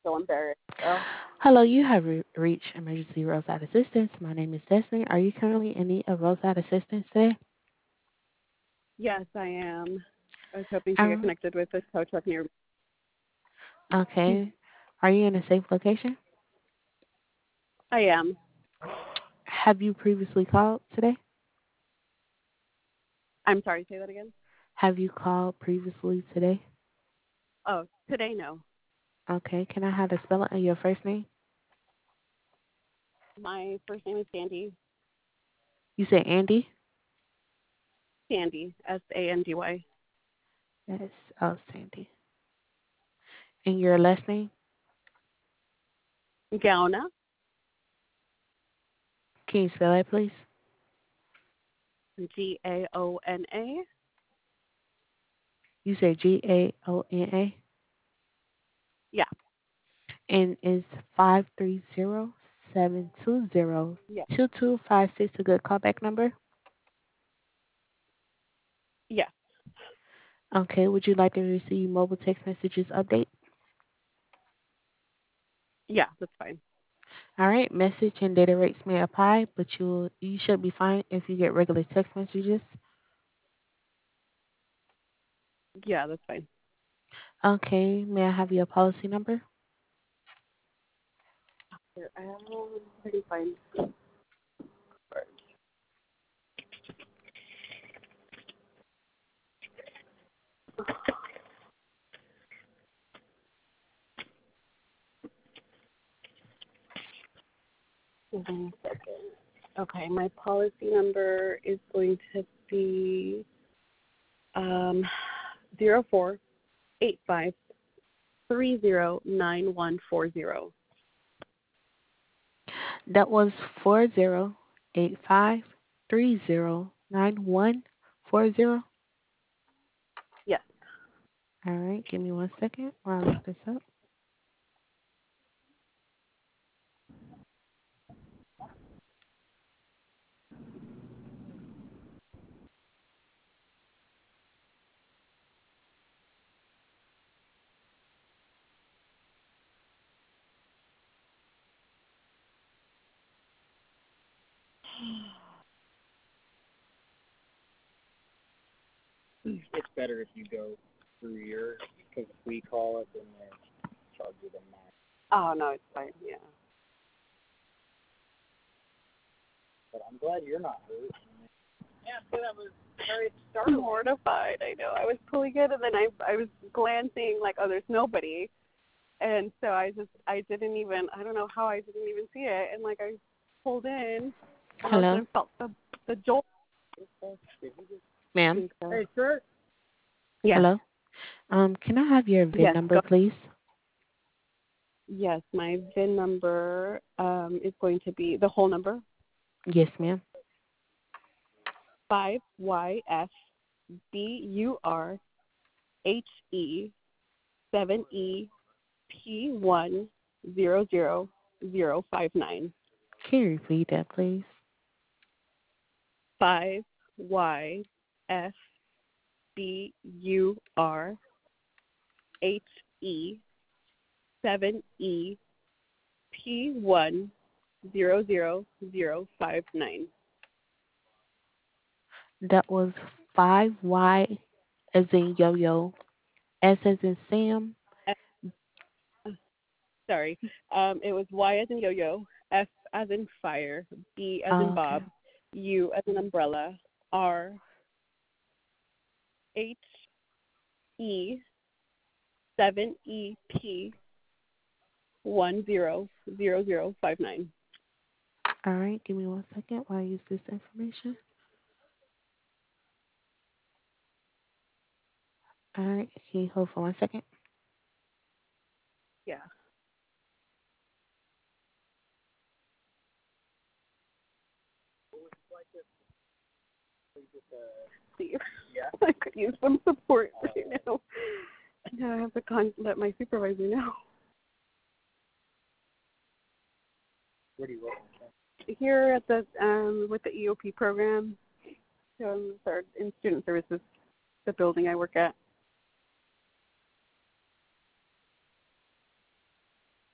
so embarrassed. Oh, Hello, you have reached Emergency Roadside Assistance. My name is Destiny. Are you currently in need of roadside assistance today? yes, I am. I was hoping to get Um, connected with a tow truck near me. okay. Are you in a safe location? I am. Have you previously called today? I'm sorry, say that again. Have you called previously today? Oh, today, no. Okay. Can I have the spelling of your first name? My first name is Sandy. You said Andy? Sandy, Sandy. Yes. Oh, Sandy. And your last name? Gaona, Can you spell that, please? Gaona. You said Gaona? Yeah, And is 530-720-2256 yeah, a good callback number? yeah, Okay. Would you like to receive mobile text messages update? yeah, that's fine. All right. Message and data rates may apply, but you should be fine if you get regular text messages. Yeah, that's fine. Okay. May I have your policy number? Here, I can find. One second. Okay, my policy number is going to be 0485309140. That was 4085309140. Yes. All right. Give me one second while I look this up. It's better if you go through yours because if we call it, then they charge you the max. Oh no, it's fine. Yeah. But I'm glad you're not hurt. Yeah, so that was very I'm startling. mortified. I know. I was pulling it, and then I was glancing like, oh, there's nobody, and so I didn't even, I don't know how I didn't even see it, and like I pulled in, and all of a Hello, sudden felt the jolt. Did you just... I ma'am. think so. Hey, sir. Yes. Hello. Can I have your VIN Yes. number, Go. please? Yes. My VIN number is going to be the whole number Yes, ma'am. 5YFBUR 8E 7EP 1000059. Can you repeat that, please? 5YFBUR 8E 7EP 1000059. That was 5Y as in yo-yo, S as in Sam. Sorry. It was Y as in yo-yo, F as in fire, B as in Oh, okay. Bob, U as in umbrella, R, H, E, 7EP 1000059. All right. Give me one second while I use this information. All right. Can you hold for 1 second? Yeah. See, Yeah. I could use some support right now. Now I have to let my supervisor know. Where do you work? Here at the with the EOP program, in student services, the building I work at.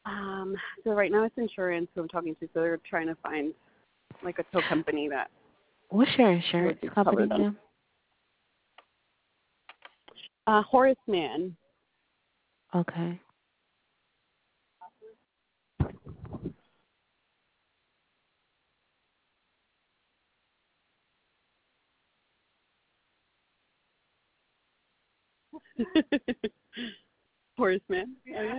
So right now it's insurance who I'm talking to, so they're trying to find like a tow company that What's your insurance would cover company, them. ma'am? Horace Mann. Okay. Horace Mann. Oh, yeah.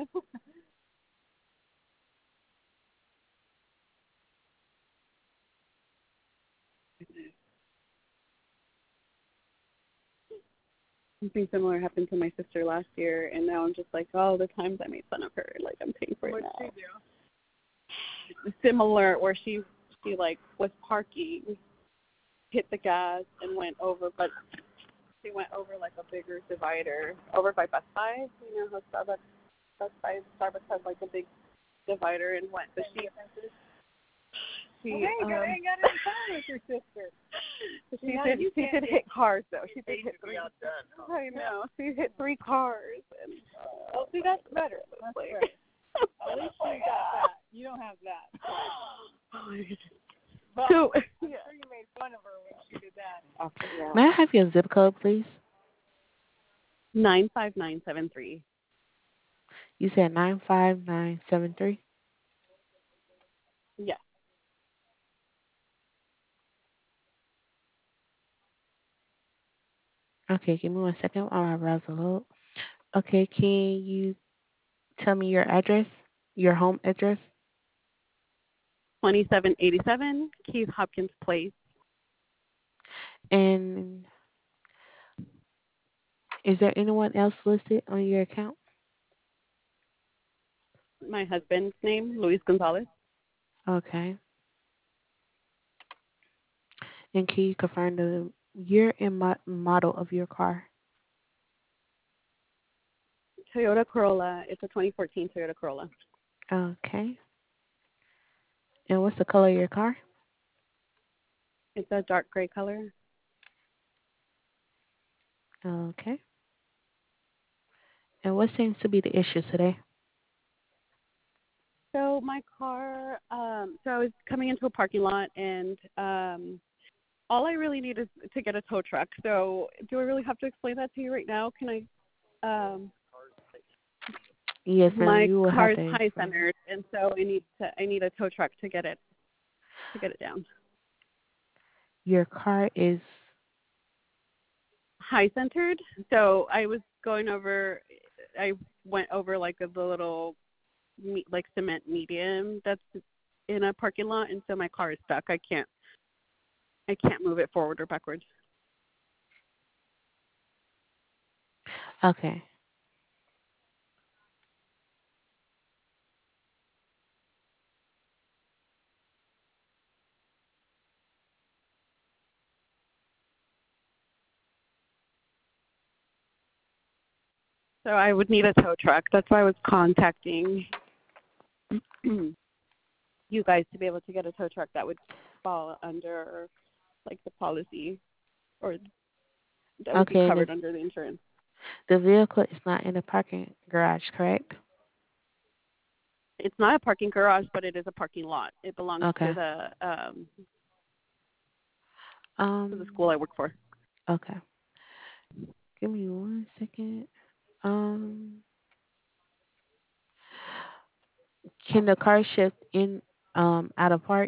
Something similar happened to my sister last year, and now I'm just like, oh, the times I made fun of her, like I'm paying for it now. What did she do? Similar, where she like was parking, hit the gas, and went over, but she went over like a bigger divider over by Best Buy. You know how Starbucks has like a big divider, and went, but she ain't got any fun with your sister. She did hit cars though. She did hit 3. I know. She hit 3 cars, and oh, see, that's better. That's like, right. At least you got that. You don't have that. Oh my goodness. But so, I'm sure you made fun of her when she did that. May I have your zip code, please? 95973. You said 95973? Yeah. Okay, give me 1 second while my browser load. Okay, can you tell me your address, your home address? 2787 Keith Hopkins Place. And is there anyone else listed on your account? My husband's name, Luis Gonzalez. Okay. And can you confirm the year and model of your car? Toyota Corolla. It's a 2014 Toyota Corolla. Okay. And what's the color of your car? It's a dark gray color. Okay. And what seems to be the issue today? So my car, so I was coming into a parking lot, and all I really need is to get a tow truck. So do I really have to explain that to you right now? Can I? Yes, ma'am. My You will car have is to high explain. centered, and so I need a tow truck to get it down. Your car is High centered. So I was going over. I went over like the little like cement medium that's in a parking lot, and so my car is stuck. I can't move it forward or backwards. okay. So I would need a tow truck. That's why I was contacting you guys to be able to get a tow truck that would fall under like the policy, or that would be Okay, and covered under the insurance. the vehicle is not in the parking garage, correct? It's not a parking garage, but it is a parking lot. It belongs Okay. to the Um. school I work for. Okay. Give me 1 second. Um. Can the car shift in out of park?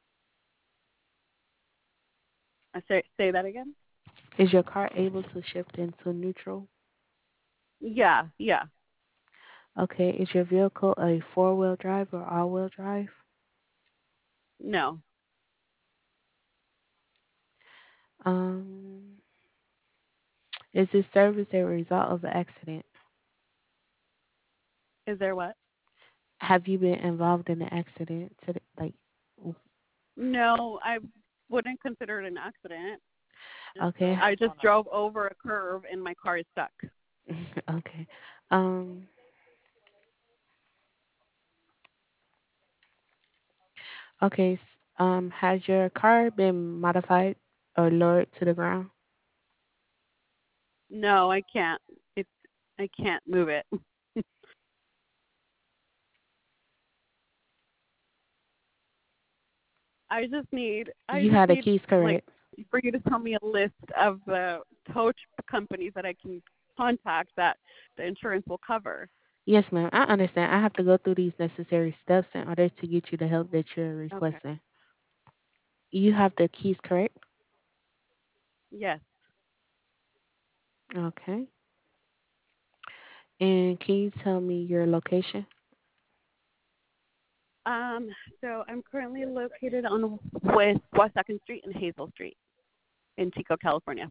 I say that again. Is your car able to shift into neutral? Yeah, yeah. Okay. Is your vehicle a four-wheel drive or all-wheel drive? No. Um. Is this service a result of the accident? Is there what? Have you been involved in an accident? No, I wouldn't consider it an accident. Okay. I just drove over a curve and my car is stuck. Okay. Um. Okay. Has your car been modified or lowered to the ground? No, I can't. I can't move it. I You just had the need keys like correct. for you to tell me a list of the companies that I can contact that the insurance will cover. Yes, ma'am. I understand. I have to go through these necessary steps in order to get you the help that you're Okay. requesting. You have the keys correct? Yes. Okay. And can you tell me your location? Um, so I'm currently located on West Second Street and Hazel Street in Chico, California.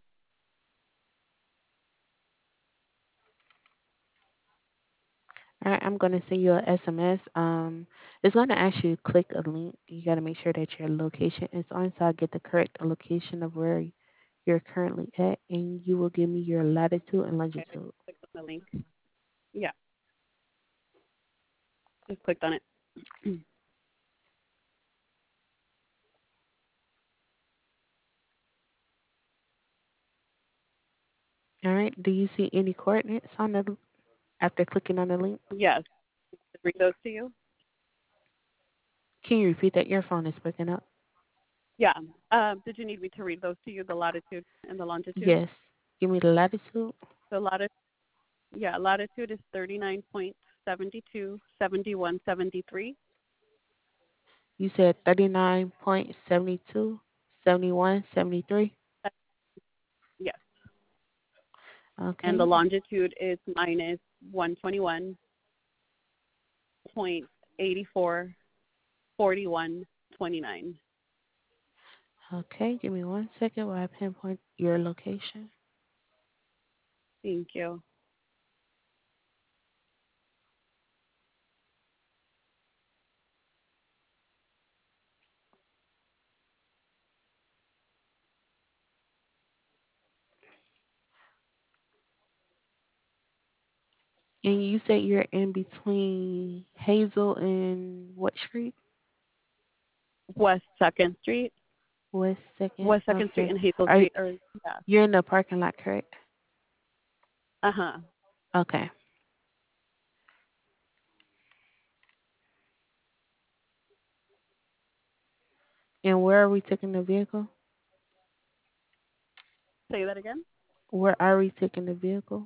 All right, I'm going to send you a SMS. It's going to ask you to click a link. You got to make sure that your location is on, so I get the correct location of where you're currently at, and you will give me your latitude and Okay, I longitude. clicked on the link. Yeah, just clicked on it. All right. Do you see any coordinates on the after clicking on the link? Yes. Read those to you. Can you repeat that? Your phone is breaking up. Yeah. Did you need me to read those to you? The latitude and the longitude. Yes. Give me the latitude. The latitude is 39.727173. You said 39.72, 71, 73. Yes. And the Okay. longitude is minus 121.844129. Okay. Give me 1 second while I pinpoint your location. Thank you. And you said you're in between Hazel and what street? West Second Street. West Second. West Second Street Okay. and Hazel Are Street. Or yeah. you're in the parking lot, correct? Uh huh. Okay. And where are we taking the vehicle? Say that again. Where are we taking the vehicle?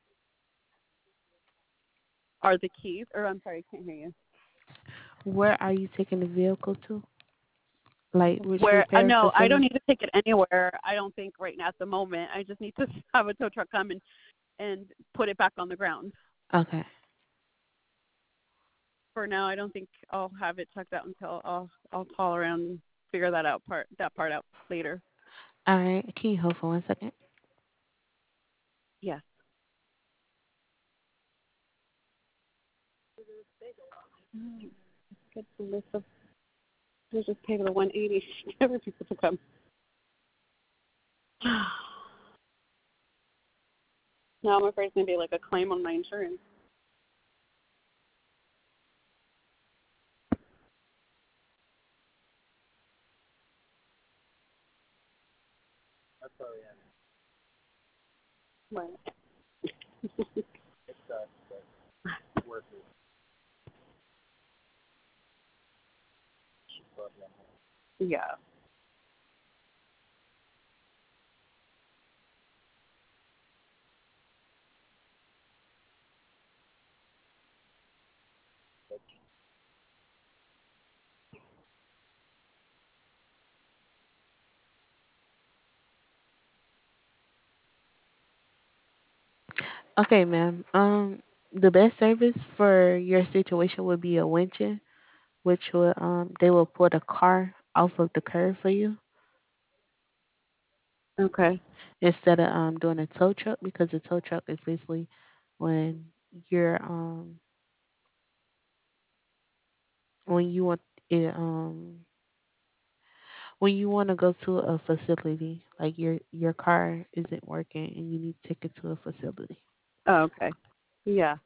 Are the keys? Or I'm sorry, I can't hear you. Where are you taking the vehicle to? Like which Where? repair No, I don't facility? need to take it anywhere. I don't think right now at the moment. I just need to have a tow truck come and put it back on the ground. Okay. For now, I don't think I'll have it checked out until I'll call around and figure that part out later. All right. Can you hold for 1 second? Yes. Get the list of. We'll just pay the 180 for people to come. Now I'm afraid it's gonna be like a claim on my insurance. That's all we have. What? It's the workers. Problem. Yeah. Okay, ma'am. The best service for your situation would be a winching, which will they will put a car off of the curb for you Okay. instead of doing a tow truck because the tow truck is basically when you're when you want it when you want to go to a facility like your car isn't working and you need to take it to a facility. Oh, okay. Yeah.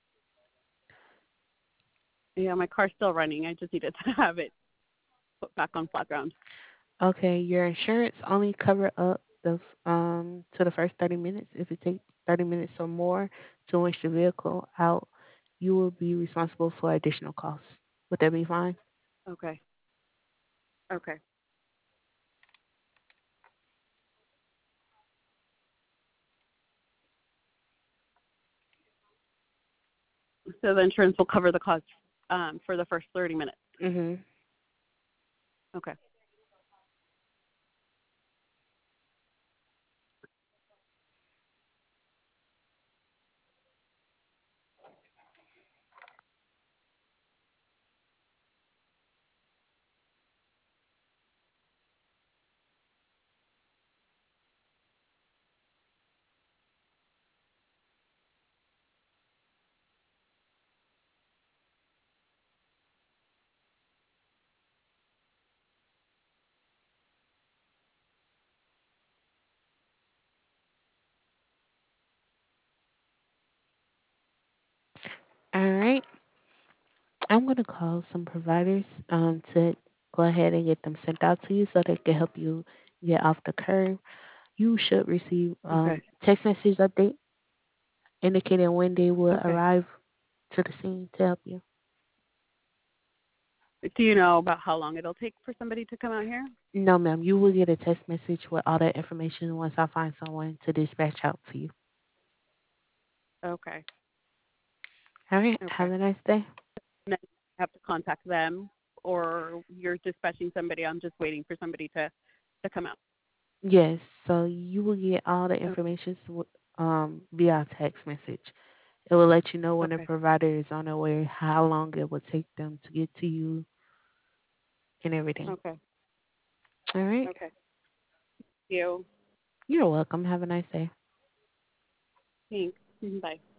Yeah, my car's still running. I just needed to have it put back on flat ground. Okay, your insurance only cover up the to the first 30 minutes. If it takes 30 minutes or more to winch the vehicle out, you will be responsible for additional costs. Would that be fine? Okay. Okay. So the insurance will cover the cost for the first 30 minutes. Mhm. Okay. All right. I'm gonna call some providers to go ahead and get them sent out to you so they can help you get off the curve. You should receive Okay. text message update indicating when they will Okay. arrive to the scene to help you. Do you know about how long it'll take for somebody to come out here? No, ma'am. You will get a text message with all that information once I find someone to dispatch out to you. Okay. All right. Have Okay. a nice day. And then I have to contact them, or you're dispatching somebody. I'm just waiting for somebody to come out. Yes. So you will get all the Oh, information via text message. It will let you know when the okay. provider is on their way, how long it will take them to get to you, and everything. Okay. All right. Okay. You. You're welcome. Have a nice day. Thanks. Bye.